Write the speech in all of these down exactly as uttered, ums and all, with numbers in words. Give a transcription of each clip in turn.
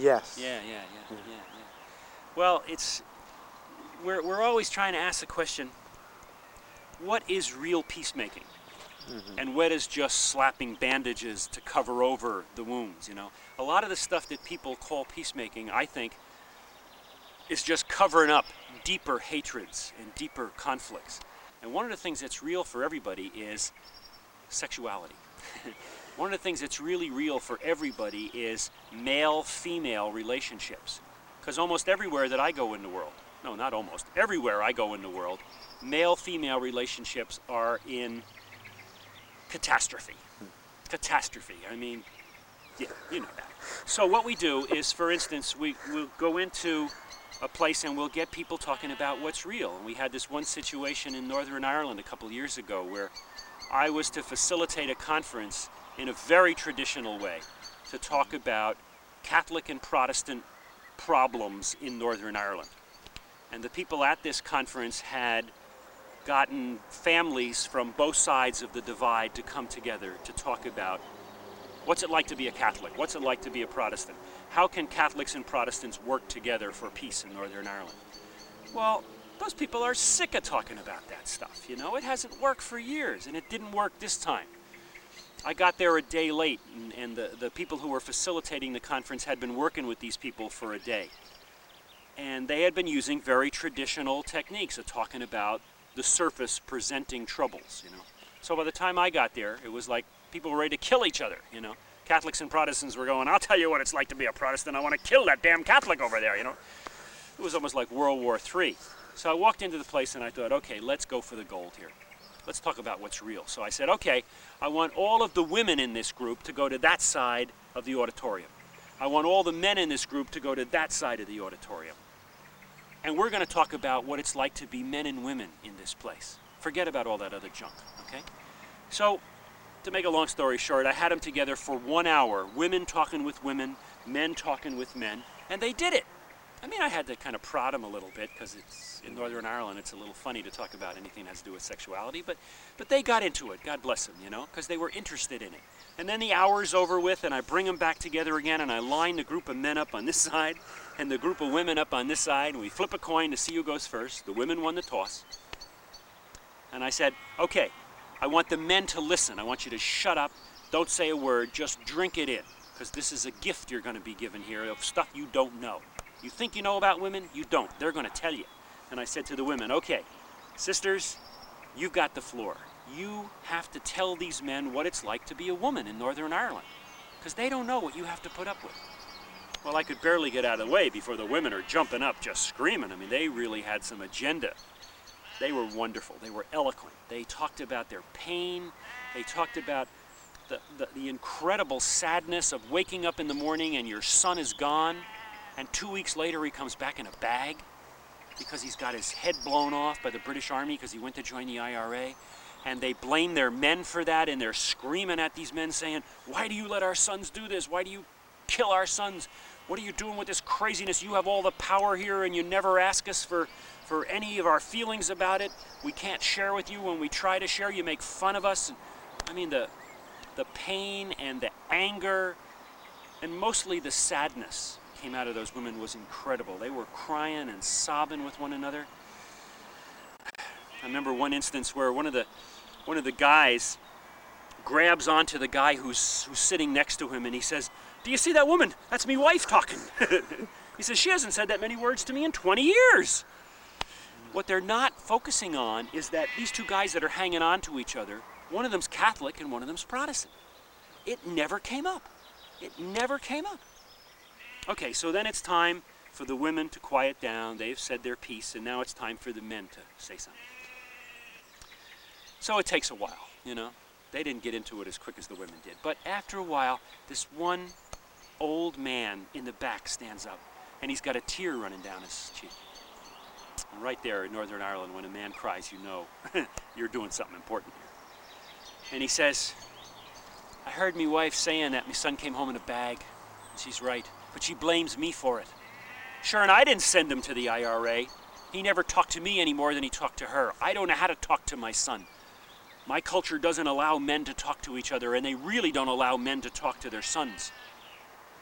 Yes. Yeah, yeah, yeah, yeah, yeah. Well, it's we're we're always trying to ask the question: what is real peacemaking, Mm-hmm. and what is just slapping bandages to cover over the wounds? You know, a lot of the stuff that people call peacemaking, I think, is just covering up deeper hatreds and deeper conflicts. And one of the things that's real for everybody is sexuality. One of the things that's really real for everybody is male-female relationships. Because almost everywhere that I go in the world, no, not almost, everywhere I go in the world, male-female relationships are in catastrophe. Catastrophe. I mean, yeah, you know that. So what we do is, for instance, we, we'll go into a place and we'll get people talking about what's real. And we had this one situation in Northern Ireland a couple of years ago where I was to facilitate a conference in a very traditional way to talk about Catholic and Protestant problems in Northern Ireland. And the people at this conference had gotten families from both sides of the divide to come together to talk about what's it like to be a Catholic, what's it like to be a Protestant, how can Catholics and Protestants work together for peace in Northern Ireland. Well, those people are sick of talking about that stuff, you know. It hasn't worked for years, and it didn't work this time. I got there a day late, and, and the, the people who were facilitating the conference had been working with these people for a day. And they had been using very traditional techniques of talking about the surface presenting troubles, you know. So by the time I got there, it was like people were ready to kill each other, you know. Catholics and Protestants were going, I'll tell you what it's like to be a Protestant. I want to kill that damn Catholic over there, you know. It was almost like World War Three. So I walked into the place and I thought, okay, let's go for the gold here. Let's talk about what's real. So I said, okay, I want all of the women in this group to go to that side of the auditorium. I want all the men in this group to go to that side of the auditorium. And we're going to talk about what it's like to be men and women in this place. Forget about all that other junk, okay? So, to make a long story short, I had them together for one hour, women talking with women, men talking with men, and they did it. I mean, I had to kind of prod them a little bit because it's in Northern Ireland. It's a little funny to talk about anything that has to do with sexuality, but but they got into it. God bless them, you know, because they were interested in it. And then the hour's over with, and I bring them back together again, and I line the group of men up on this side and the group of women up on this side, and we flip a coin to see who goes first. The women won the toss. And I said, okay, I want the men to listen. I want you to shut up, don't say a word, just drink it in, because this is a gift you're going to be given here of stuff you don't know. You think you know about women? You don't. They're going to tell you. And I said to the women, okay, sisters, you've got the floor. You have to tell these men what it's like to be a woman in Northern Ireland, because they don't know what you have to put up with. Well, I could barely get out of the way before the women are jumping up, just screaming. I mean, they really had some agenda. They were wonderful. They were eloquent. They talked about their pain. They talked about the, the, the incredible sadness of waking up in the morning and your son is gone, and two weeks later he comes back in a bag because he's got his head blown off by the British Army because he went to join the I R A. And they blame their men for that, and they're screaming at these men saying, why do you let our sons do this? Why do you kill our sons? What are you doing with this craziness? You have all the power here, and you never ask us for, for any of our feelings about it. We can't share with you. When we try to share, you make fun of us. I mean, the, the pain and the anger, and mostly the sadness came out of those women was incredible. They were crying and sobbing with one another. I remember one instance where one of the one of the guys grabs onto the guy who's who's sitting next to him, and he says, "Do you see that woman? That's me wife talking." He says, "She hasn't said that many words to me in twenty years." What they're not focusing on is that these two guys that are hanging on to each other, one of them's Catholic and one of them's Protestant. It never came up. It never came up. Okay, so then it's time for the women to quiet down. They've said their piece, and now it's time for the men to say something. So it takes a while, you know. They didn't get into it as quick as the women did. But after a while, this one old man in the back stands up, and he's got a tear running down his cheek. And right there in Northern Ireland, when a man cries, you know you're doing something important here. And he says, "I heard me wife saying that my son came home in a bag. She's right, but she blames me for it. Sure, and I didn't send him to the I R A. He never talked to me any more than he talked to her. I don't know how to talk to my son. My culture doesn't allow men to talk to each other, and they really don't allow men to talk to their sons.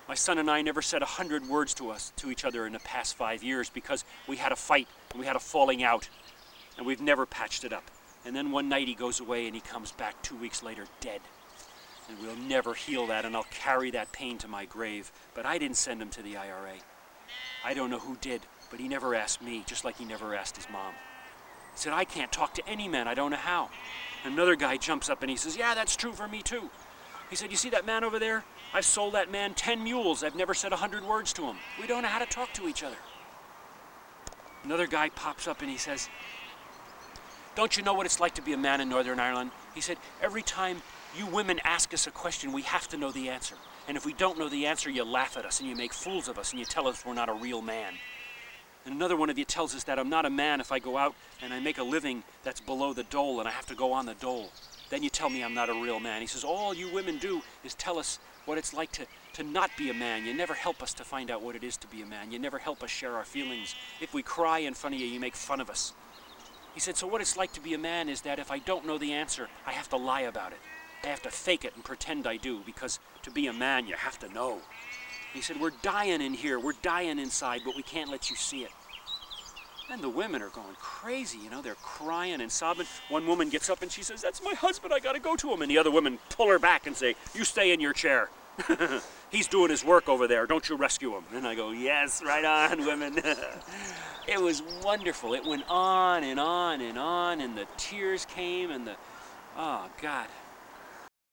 My son and I never said a hundred words to us, to each other in the past five years because we had a fight and we had a falling out and we've never patched it up. And then one night he goes away and he comes back two weeks later dead. And we'll never heal that, and I'll carry that pain to my grave. But I didn't send him to the I R A. I don't know who did, but he never asked me, just like he never asked his mom. He said, I can't talk to any man, I don't know how. Another guy jumps up and he says, yeah, that's true for me too. He said, you see that man over there? I've sold that man ten mules. I've never said a hundred words to him. We don't know how to talk to each other. Another guy pops up and he says, don't you know what it's like to be a man in Northern Ireland? He said, every time you women ask us a question, we have to know the answer. And if we don't know the answer, you laugh at us and you make fools of us and you tell us we're not a real man. And another one of you tells us that I'm not a man if I go out and I make a living that's below the dole and I have to go on the dole. Then you tell me I'm not a real man. He says, all you women do is tell us what it's like to, to not be a man. You never help us to find out what it is to be a man. You never help us share our feelings. If we cry in front of you, you make fun of us. He said, so what it's like to be a man is that if I don't know the answer, I have to lie about it. I have to fake it and pretend I do, because to be a man, you have to know. He said, we're dying in here, we're dying inside, but we can't let you see it. And the women are going crazy, you know, they're crying and sobbing. One woman gets up and she says, that's my husband, I gotta go to him. And the other women pull her back and say, you stay in your chair. He's doing his work over there, don't you rescue him. And I go, yes, right on, women. It was wonderful. It went on and on and on, and the tears came, and the, oh, God.